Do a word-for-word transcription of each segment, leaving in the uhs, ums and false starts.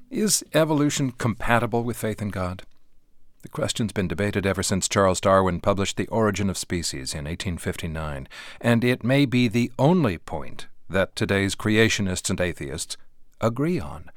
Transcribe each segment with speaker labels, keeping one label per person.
Speaker 1: Is evolution compatible with faith in God? The question's been debated ever since Charles Darwin published The Origin of Species in eighteen fifty-nine, and it may be the only point that today's creationists and atheists agree on.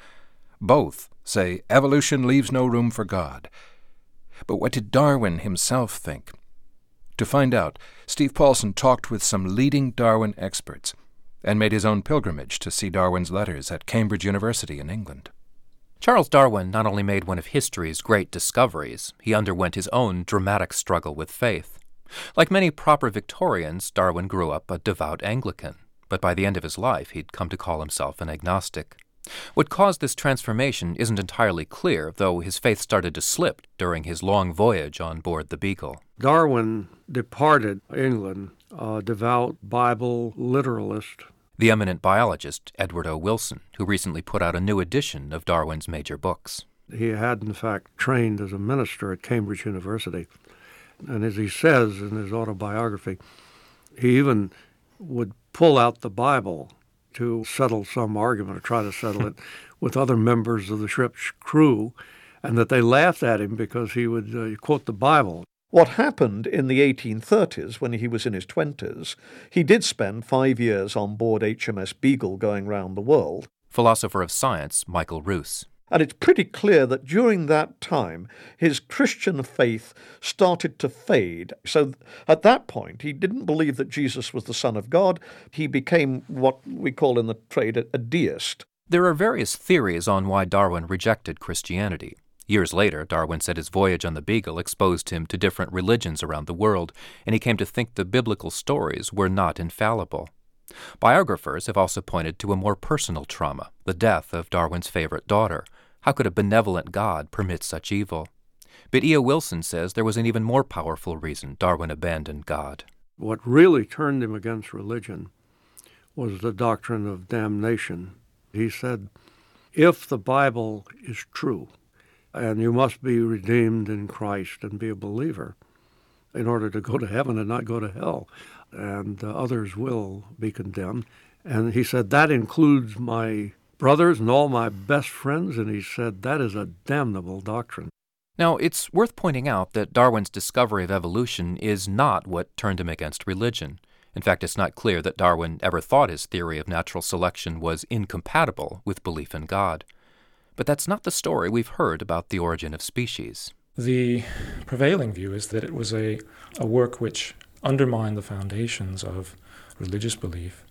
Speaker 1: Both say evolution leaves no room for God. But what did Darwin himself think? To find out, Steve Paulson talked with some leading Darwin experts and made his own pilgrimage to see Darwin's letters at Cambridge University in England.
Speaker 2: Charles Darwin not only made one of history's great discoveries, he underwent his own dramatic struggle with faith. Like many proper Victorians, Darwin grew up a devout Anglican, but by the end of his life he'd come to call himself an agnostic. What caused this transformation isn't entirely clear, though his faith started to slip during his long voyage on board the Beagle.
Speaker 3: Darwin departed England, a devout Bible literalist.
Speaker 2: The eminent biologist Edward O. Wilson, who recently put out a new edition of Darwin's major books.
Speaker 3: He had, in fact, trained as a minister at Cambridge University. And as he says in his autobiography, he even would pull out the Bible to settle some argument or try to settle it with other members of the ship's crew, and that they laughed at him because he would uh, quote the Bible.
Speaker 4: What happened in the eighteen thirties, when he was in his twenties, he did spend five years on board H M S Beagle going round the world.
Speaker 2: Philosopher of science Michael Roos.
Speaker 4: And it's pretty clear that during that time, his Christian faith started to fade. So at that point, he didn't believe that Jesus was the Son of God. He became what we call in the trade a, a deist.
Speaker 2: There are various theories on why Darwin rejected Christianity. Years later, Darwin said his voyage on the Beagle exposed him to different religions around the world, and he came to think the biblical stories were not infallible. Biographers have also pointed to a more personal trauma, the death of Darwin's favorite daughter. How could a benevolent God permit such evil? But E O. Wilson says there was an even more powerful reason Darwin abandoned God.
Speaker 3: What really turned him against religion was the doctrine of damnation. He said, if the Bible is true, and you must be redeemed in Christ and be a believer in order to go to heaven and not go to hell, and uh, others will be condemned. And he said, that includes my brothers and all my best friends, and he said, that is a damnable doctrine.
Speaker 2: Now, it's worth pointing out that Darwin's discovery of evolution is not what turned him against religion. In fact, it's not clear that Darwin ever thought his theory of natural selection was incompatible with belief in God. But that's not the story we've heard about The Origin of Species.
Speaker 5: The prevailing view is that it was a, a work which undermined the foundations of religious belief,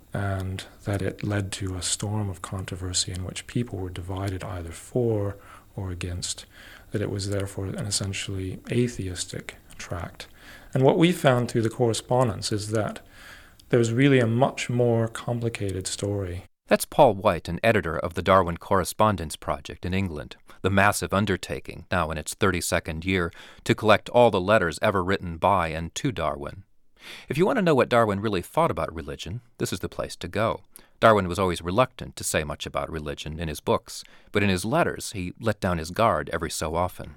Speaker 5: and that it led to a storm of controversy in which people were divided either for or against, that it was therefore an essentially atheistic tract. And what we found through the correspondence is that there's really a much more complicated story.
Speaker 2: That's Paul White, an editor of the Darwin Correspondence Project in England, the massive undertaking, now in its thirty-second year, to collect all the letters ever written by and to Darwin. If you want to know what Darwin really thought about religion, this is the place to go. Darwin was always reluctant to say much about religion in his books, but in his letters he let down his guard every so often.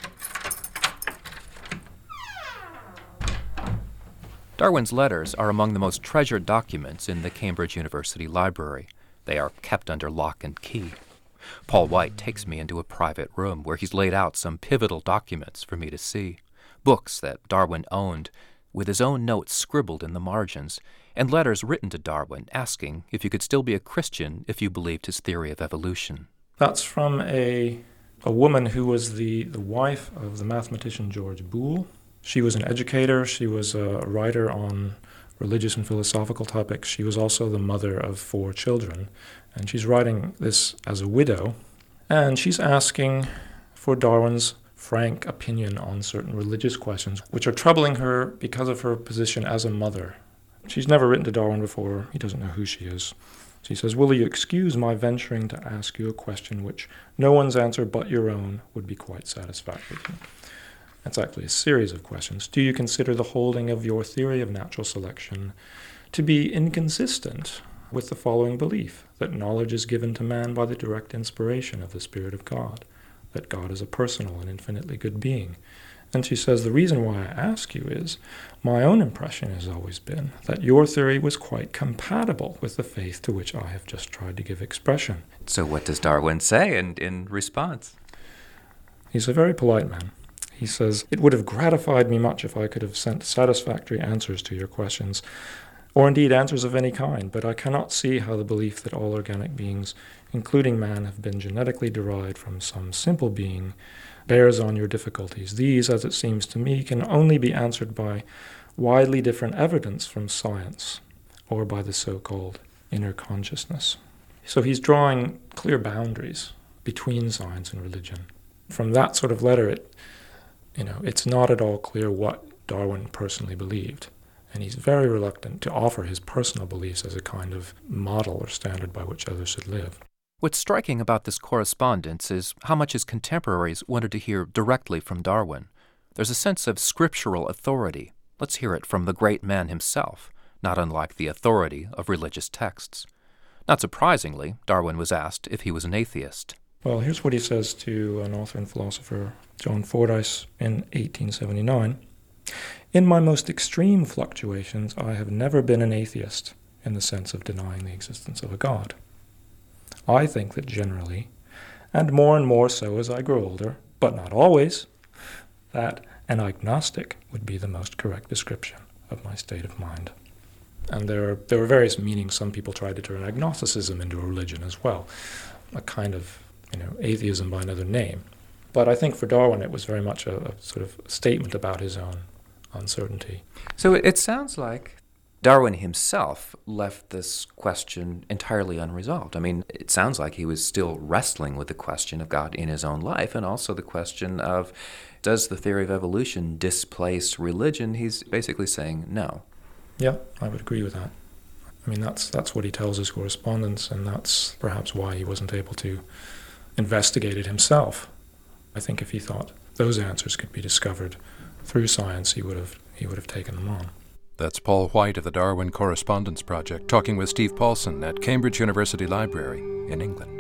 Speaker 2: Darwin's letters are among the most treasured documents in the Cambridge University Library. They are kept under lock and key. Paul White takes me into a private room where he's laid out some pivotal documents for me to see, books that Darwin owned, with his own notes scribbled in the margins, and letters written to Darwin asking if you could still be a Christian if you believed his theory of evolution.
Speaker 5: That's from a a woman who was the, the wife of the mathematician George Boole. She was an educator. She was a writer on religious and philosophical topics. She was also the mother of four children, and she's writing this as a widow, and she's asking for Darwin's frank opinion on certain religious questions, which are troubling her because of her position as a mother. She's never written to Darwin before. He doesn't know who she is. She says, "Will you excuse my venturing to ask you a question which no one's answer but your own would be quite satisfactory to me?" That's actually a series of questions. Do you consider the holding of your theory of natural selection to be inconsistent with the following belief, that knowledge is given to man by the direct inspiration of the Spirit of God, that God is a personal and infinitely good being, And she says, the reason why I ask you is, my own impression has always been that your theory was quite compatible with the faith to which I have just tried to give expression.
Speaker 2: So what does Darwin say in, in response?
Speaker 5: He's a very polite man. He says, it would have gratified me much if I could have sent satisfactory answers to your questions, or indeed answers of any kind, but I cannot see how the belief that all organic beings, including man, have been genetically derived from some simple being bears on your difficulties. These, as it seems to me, can only be answered by widely different evidence from science, or by the so-called inner consciousness. So he's drawing clear boundaries between science and religion. From that sort of letter, it, you know, it's not at all clear what Darwin personally believed, and he's very reluctant to offer his personal beliefs as a kind of model or standard by which others should live.
Speaker 2: What's striking about this correspondence is how much his contemporaries wanted to hear directly from Darwin. There's a sense of scriptural authority. Let's hear it from the great man himself, not unlike the authority of religious texts. Not surprisingly, Darwin was asked if he was an atheist.
Speaker 5: Well, here's what he says to an author and philosopher, John Fordyce, in eighteen seventy-nine. In my most extreme fluctuations, I have never been an atheist in the sense of denying the existence of a God. I think that generally, and more and more so as I grow older, but not always, that an agnostic would be the most correct description of my state of mind. And there are, there are various meanings. Some people try to turn agnosticism into a religion as well, a kind of, you know, atheism by another name. But I think for Darwin it was very much a, a sort of statement about his own uncertainty.
Speaker 2: So it sounds like Darwin himself left this question entirely unresolved. I mean, it sounds like he was still wrestling with the question of God in his own life, and also the question of, does the theory of evolution displace religion? He's basically saying no.
Speaker 5: Yeah, I would agree with that. I mean, that's that's what he tells his correspondents, and that's perhaps why he wasn't able to investigate it himself. I think if he thought those answers could be discovered through science, he would have he would have taken them on.
Speaker 1: That's Paul White of the Darwin Correspondence Project talking with Steve Paulson at Cambridge University Library in England.